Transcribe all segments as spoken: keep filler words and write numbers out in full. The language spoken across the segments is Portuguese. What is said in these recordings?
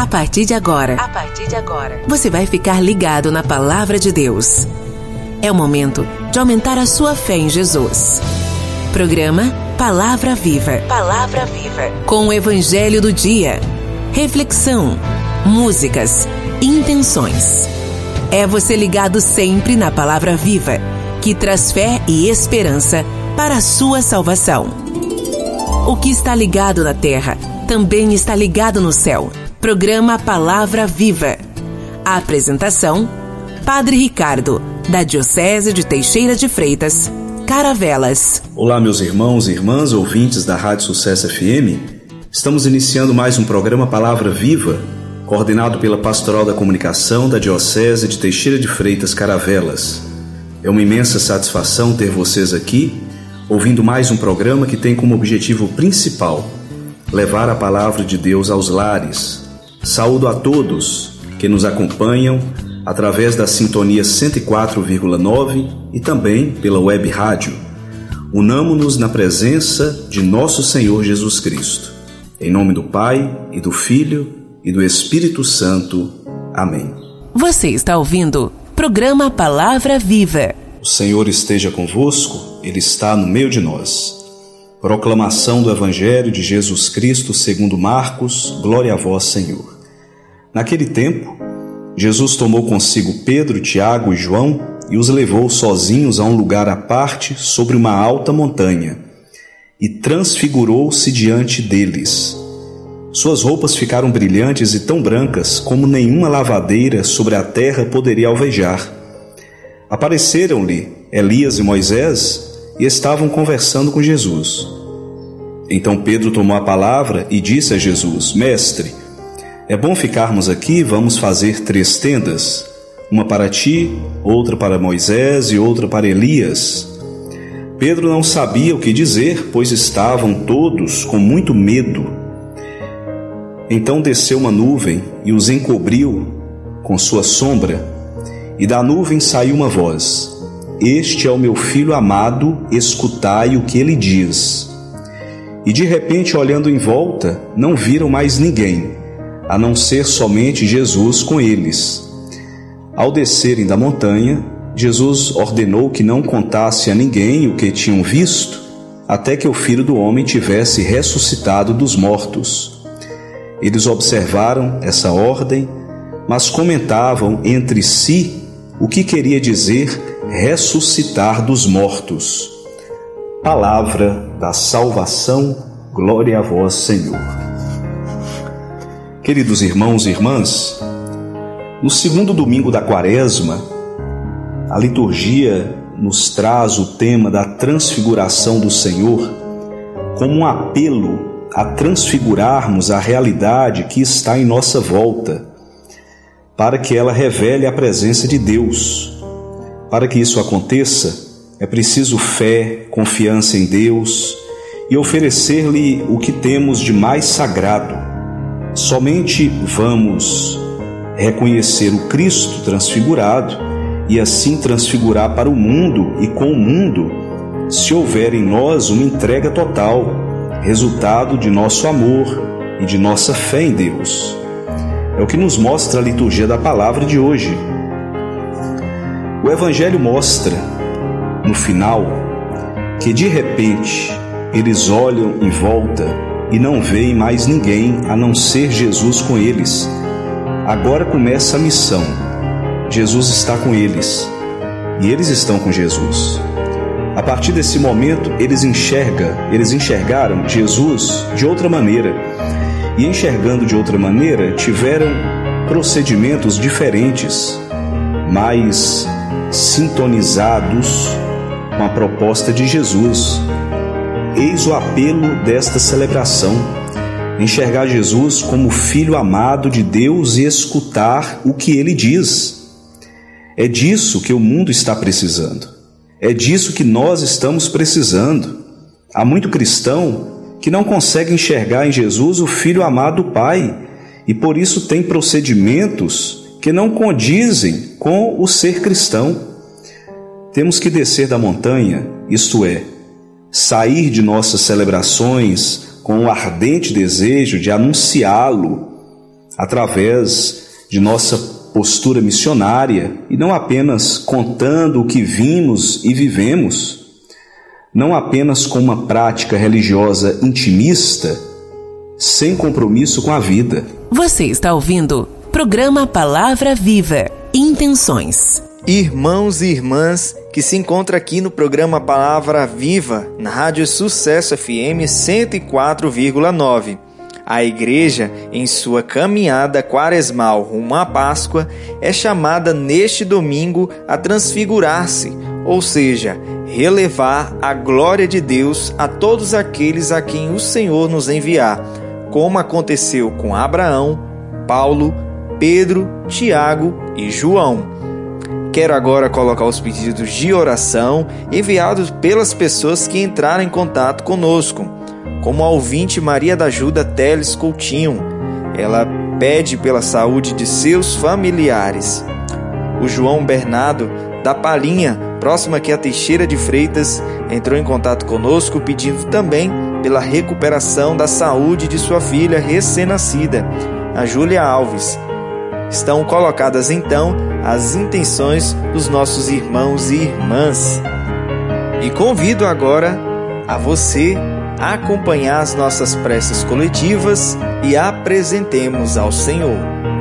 A partir de agora, A partir de agora, você vai ficar ligado na Palavra de Deus. É o momento de aumentar a sua fé em Jesus. Programa Palavra Viva. Palavra Viva. Com o Evangelho do Dia. Reflexão, músicas, intenções. É você ligado sempre na Palavra Viva, que traz fé e esperança para a sua salvação. O que está ligado na terra também está ligado no céu. Programa Palavra Viva. A apresentação: Padre Ricardo, da Diocese de Teixeira de Freitas, Caravelas. Olá, meus irmãos e irmãs, ouvintes da Rádio Sucesso F M. Estamos iniciando mais um programa Palavra Viva, coordenado pela Pastoral da Comunicação da Diocese de Teixeira de Freitas, Caravelas. É uma imensa satisfação ter vocês aqui, ouvindo mais um programa que tem como objetivo principal levar a Palavra de Deus aos lares. Saúdo a todos que nos acompanham através da sintonia cento e quatro vírgula nove e também pela web rádio. Unamo-nos na presença de nosso Senhor Jesus Cristo. Em nome do Pai, e do Filho, e do Espírito Santo. Amém. Você está ouvindo Programa Palavra Viva. O Senhor esteja convosco, Ele está no meio de nós. Proclamação do Evangelho de Jesus Cristo segundo Marcos. Glória a vós, Senhor. Naquele tempo, Jesus tomou consigo Pedro, Tiago e João e os levou sozinhos a um lugar à parte sobre uma alta montanha e transfigurou-se diante deles. Suas roupas ficaram brilhantes e tão brancas como nenhuma lavadeira sobre a terra poderia alvejar. Apareceram-lhe Elias e Moisés e estavam conversando com Jesus. Então Pedro tomou a palavra e disse a Jesus: Mestre, é bom ficarmos aqui, vamos fazer três tendas, uma para ti, outra para Moisés e outra para Elias. Pedro não sabia o que dizer, pois estavam todos com muito medo. Então desceu uma nuvem e os encobriu com sua sombra, e da nuvem saiu uma voz: Este é o meu filho amado, escutai o que ele diz. E de repente, olhando em volta, não viram mais ninguém, a não ser somente Jesus com eles. Ao descerem da montanha, Jesus ordenou que não contasse a ninguém o que tinham visto, até que o Filho do Homem tivesse ressuscitado dos mortos. Eles observaram essa ordem, mas comentavam entre si o que queria dizer ressuscitar dos mortos. Palavra da salvação, glória a vós, Senhor. Queridos irmãos e irmãs, no segundo domingo da Quaresma, a liturgia nos traz o tema da transfiguração do Senhor como um apelo a transfigurarmos a realidade que está em nossa volta, para que ela revele a presença de Deus. Para que isso aconteça, é preciso fé, confiança em Deus e oferecer-lhe o que temos de mais sagrado. Somente vamos reconhecer o Cristo transfigurado e assim transfigurar para o mundo e com o mundo, se houver em nós uma entrega total, resultado de nosso amor e de nossa fé em Deus. É o que nos mostra a liturgia da palavra de hoje. O Evangelho mostra, no final, que de repente eles olham em volta e não veem mais ninguém a não ser Jesus com eles. Agora começa a missão. Jesus está com eles e eles estão com Jesus. A partir desse momento, eles enxergam, eles enxergaram Jesus de outra maneira. E enxergando de outra maneira, tiveram procedimentos diferentes, mais sintonizados com a proposta de Jesus. Eis o apelo desta celebração: enxergar Jesus como Filho amado de Deus e escutar o que Ele diz. É disso que o mundo está precisando. É disso que nós estamos precisando. Há muito cristão que não consegue enxergar em Jesus o Filho amado do Pai e por isso tem procedimentos que não condizem com o ser cristão. Temos que descer da montanha, isto é, sair de nossas celebrações com o ardente desejo de anunciá-lo através de nossa postura missionária e não apenas contando o que vimos e vivemos, não apenas com uma prática religiosa intimista, sem compromisso com a vida. Você está ouvindo o programa Palavra Viva, Intenções. Irmãos e irmãs que se encontram aqui no programa Palavra Viva, na Rádio Sucesso F M cento e quatro vírgula nove. A igreja, em sua caminhada quaresmal rumo à Páscoa, é chamada neste domingo a transfigurar-se, ou seja, relevar a glória de Deus a todos aqueles a quem o Senhor nos enviar, como aconteceu com Abraão, Paulo, Pedro, Tiago e João. Quero agora colocar os pedidos de oração enviados pelas pessoas que entraram em contato conosco, como a ouvinte Maria da Ajuda Teles Coutinho. Ela pede pela saúde de seus familiares. O João Bernardo da Palinha, próximo aqui a Teixeira de Freitas, entrou em contato conosco pedindo também pela recuperação da saúde de sua filha recém-nascida, a Júlia Alves. Estão colocadas então as intenções dos nossos irmãos e irmãs. E convido agora a você a acompanhar as nossas preces coletivas e apresentemos ao Senhor.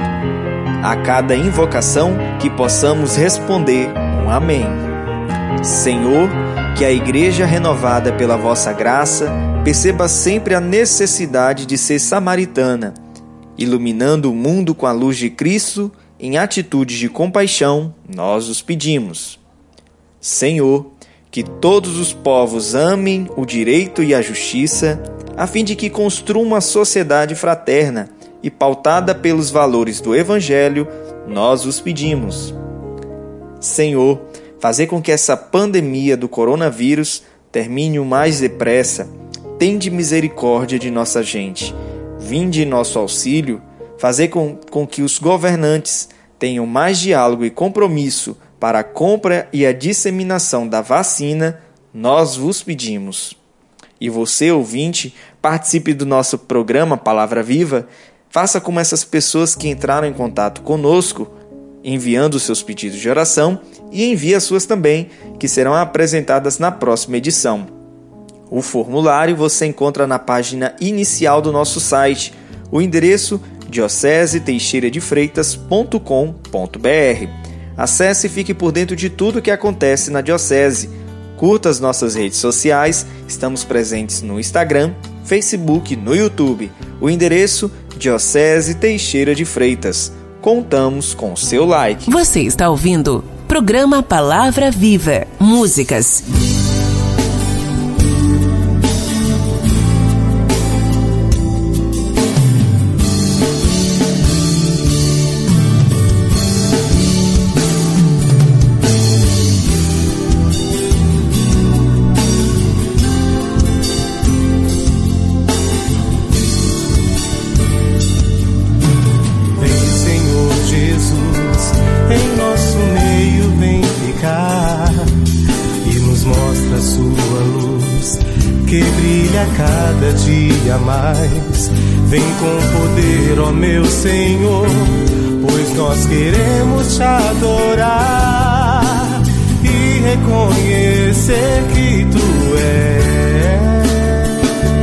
A cada invocação que possamos responder um amém. Senhor, que a igreja renovada pela vossa graça perceba sempre a necessidade de ser samaritana, iluminando o mundo com a luz de Cristo. Em atitudes de compaixão, nós os pedimos. Senhor, que todos os povos amem o direito e a justiça, a fim de que construam uma sociedade fraterna e pautada pelos valores do Evangelho, nós os pedimos. Senhor, fazer com que essa pandemia do coronavírus termine o mais depressa. Tende misericórdia de nossa gente. Vinde em nosso auxílio, fazer com, com que os governantes tenham mais diálogo e compromisso para a compra e a disseminação da vacina, nós vos pedimos. E você, ouvinte, participe do nosso programa Palavra Viva, faça como essas pessoas que entraram em contato conosco, enviando seus pedidos de oração, e envie as suas também, que serão apresentadas na próxima edição. O formulário você encontra na página inicial do nosso site, o endereço diocese teixeira de freitas ponto com ponto b r. Acesse e fique por dentro de tudo o que acontece na Diocese. Curta as nossas redes sociais, estamos presentes no Instagram, Facebook, no YouTube. O endereço Diocese Teixeira de Freitas. Contamos com o seu like. Você está ouvindo programa Palavra Viva, músicas. Cada dia mais, vem com poder, ó meu Senhor, pois nós queremos te adorar e reconhecer que tu és.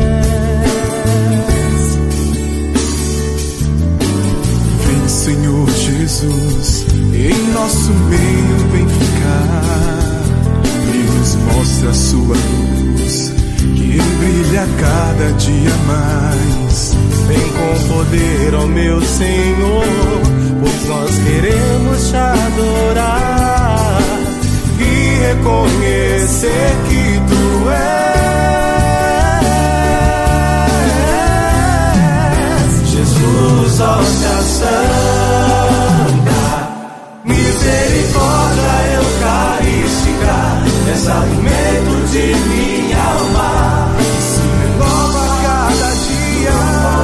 Vem, Senhor Jesus, em nosso meio vem ficar e nos mostra a sua luz, que brilha cada dia mais. Vem com poder, ó meu Senhor, pois nós queremos te adorar e reconhecer que tu és Jesus, hóstia santa, misericórdia eucarística, és alimento de minha alma, se renova a cada dia.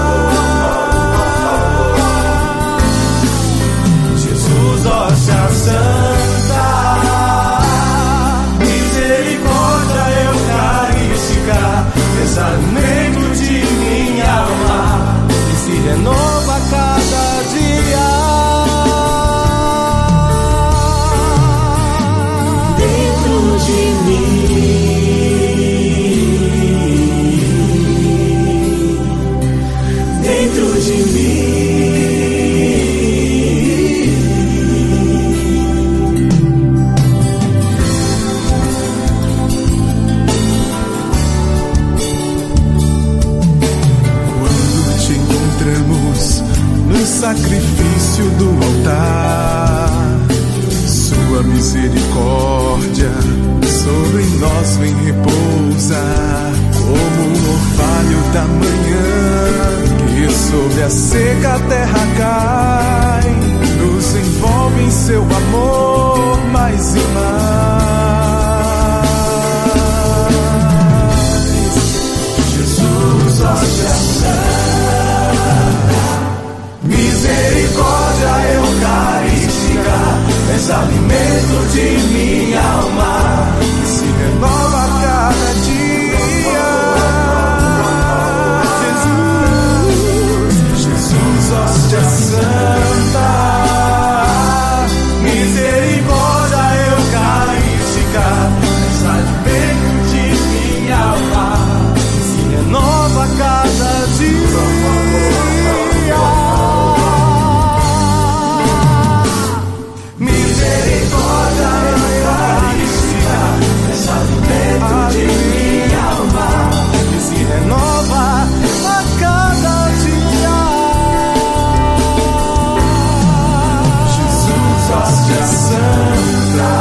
Jesus, hóstia santa, misericórdia eucarística, és alimento de minha alma, e se renova a cada de mim, dentro de mim. Sacrifício do altar, sua misericórdia sobre nós vem repousar, como um orvalho da manhã que sobre a seca terra cai, nos envolve em seu amor mais e mais. Jesus, hóstia santa, misericórdia eucarística, és alimento de minha alma, que se renova a cada dia. Jesus, Jesus, hóstia santa, misericórdia eucarística, és alimento de minha alma, que se renova a cada dia. De minha alma, que se renova a cada dia. Jesus, hóstia santa,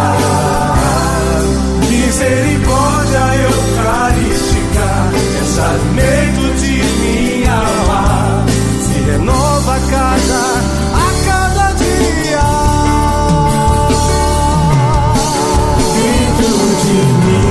misericórdia eucarística, és alimento de minha alma, se renova a cada, a cada dia. Dentro de mim,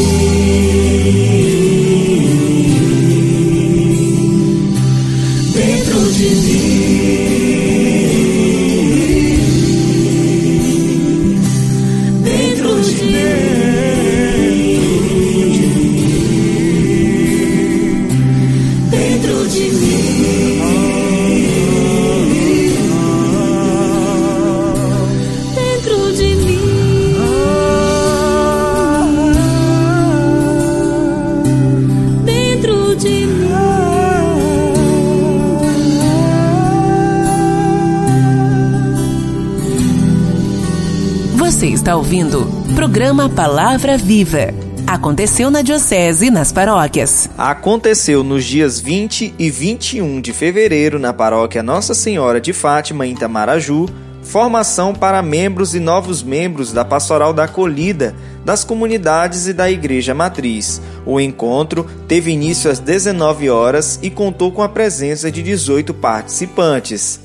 Você está ouvindo programa Palavra Viva. Aconteceu na Diocese e nas paróquias. Aconteceu nos dias vinte e vinte e um de fevereiro na paróquia Nossa Senhora de Fátima, em Itamaraju, formação para membros e novos membros da Pastoral da Acolhida, das comunidades e da Igreja Matriz. O encontro teve início às dezenove horas e contou com a presença de dezoito participantes.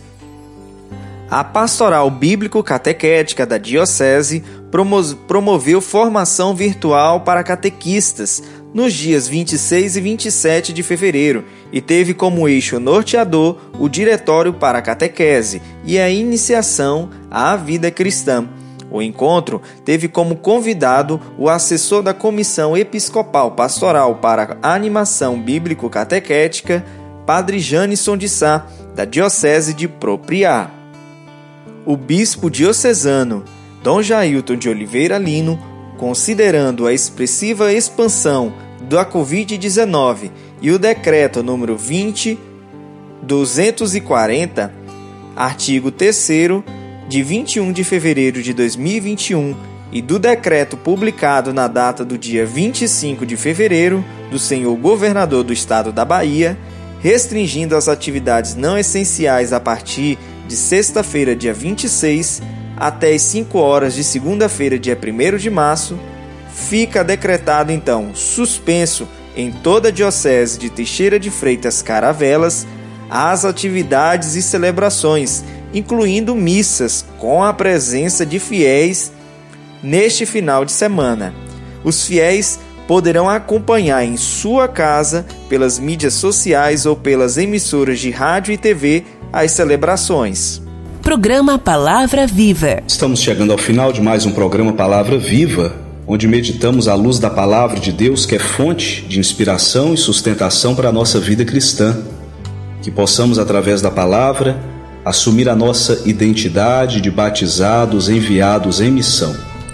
A Pastoral Bíblico-Catequética da Diocese promo- promoveu formação virtual para catequistas nos dias vinte e seis e vinte e sete de fevereiro e teve como eixo norteador o Diretório para a Catequese e a iniciação à vida cristã. O encontro teve como convidado o assessor da Comissão Episcopal Pastoral para a Animação Bíblico-Catequética, Padre Janisson de Sá, da Diocese de Propriá. O bispo diocesano, Dom Jailton de Oliveira Lino, considerando a expressiva expansão da covid dezenove e o decreto número vinte mil duzentos e quarenta, artigo terceiro, de vinte e um de fevereiro de dois mil e vinte e um, e do decreto publicado na data do dia vinte e cinco de fevereiro do senhor governador do estado da Bahia, restringindo as atividades não essenciais a partir de sexta-feira, dia vinte e seis, até as cinco horas de segunda-feira, dia primeiro de março, fica decretado então suspenso em toda a Diocese de Teixeira de Freitas Caravelas as atividades e celebrações, incluindo missas com a presença de fiéis neste final de semana. Os fiéis poderão acompanhar em sua casa, pelas mídias sociais ou pelas emissoras de rádio e T V, as celebrações. Programa Palavra Viva. Estamos chegando ao final de mais um programa Palavra Viva, onde meditamos à luz da Palavra de Deus, que é fonte de inspiração e sustentação para a nossa vida cristã. Que possamos, através da Palavra, assumir a nossa identidade de batizados enviados em missão.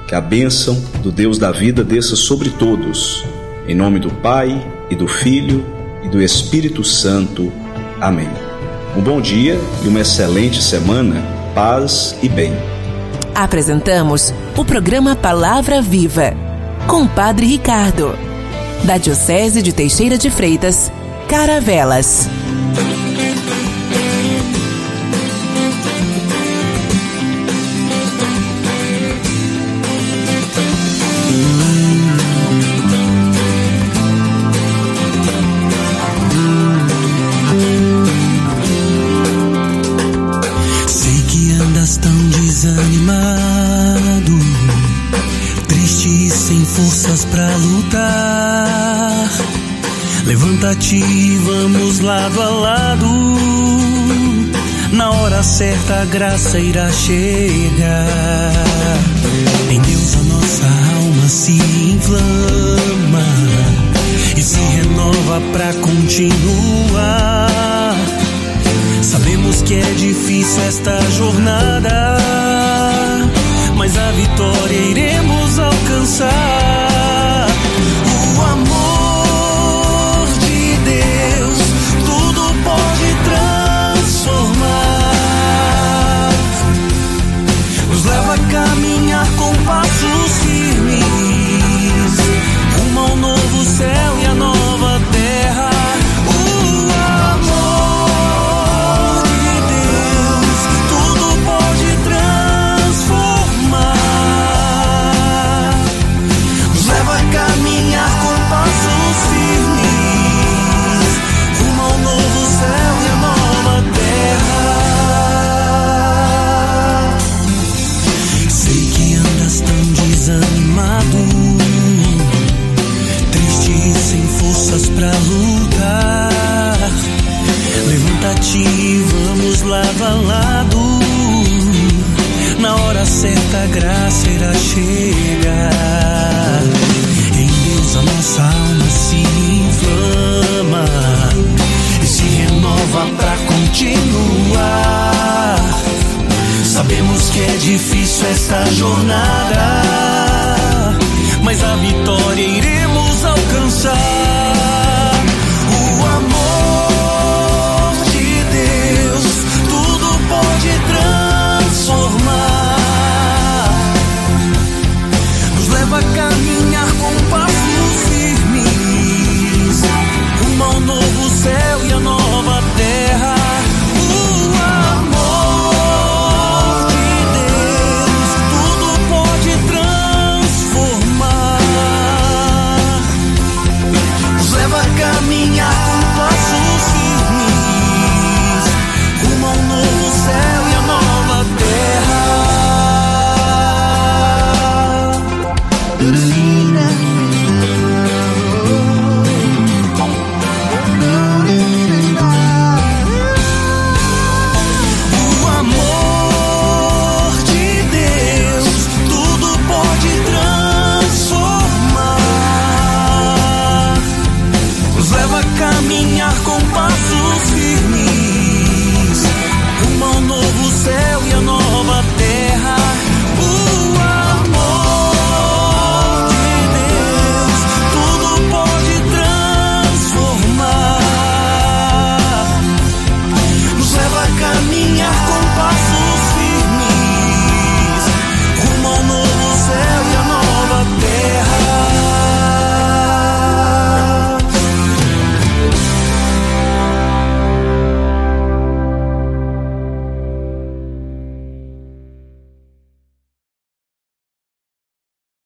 Que a bênção do Deus da vida desça sobre todos. Em nome do Pai, e do Filho, e do Espírito Santo. Amém. Um bom dia e uma excelente semana. Paz e bem. Apresentamos o programa Palavra Viva, com o Padre Ricardo, da Diocese de Teixeira de Freitas, Caravelas. Desanimado, triste e sem forças pra lutar. Levanta-te e vamos lado a lado. Na hora certa a graça irá chegar. Em Deus a nossa alma se inflama e se renova pra continuar. Sabemos que é difícil esta jornada, mas a vitória iremos alcançar. O amor de Deus tudo pode transformar. Nos leva a caminhar com passos firmes, rumo ao novo céu e a nova terra. Pra lutar, levanta-te e vamos lado a lado. Na hora certa a graça irá chegar.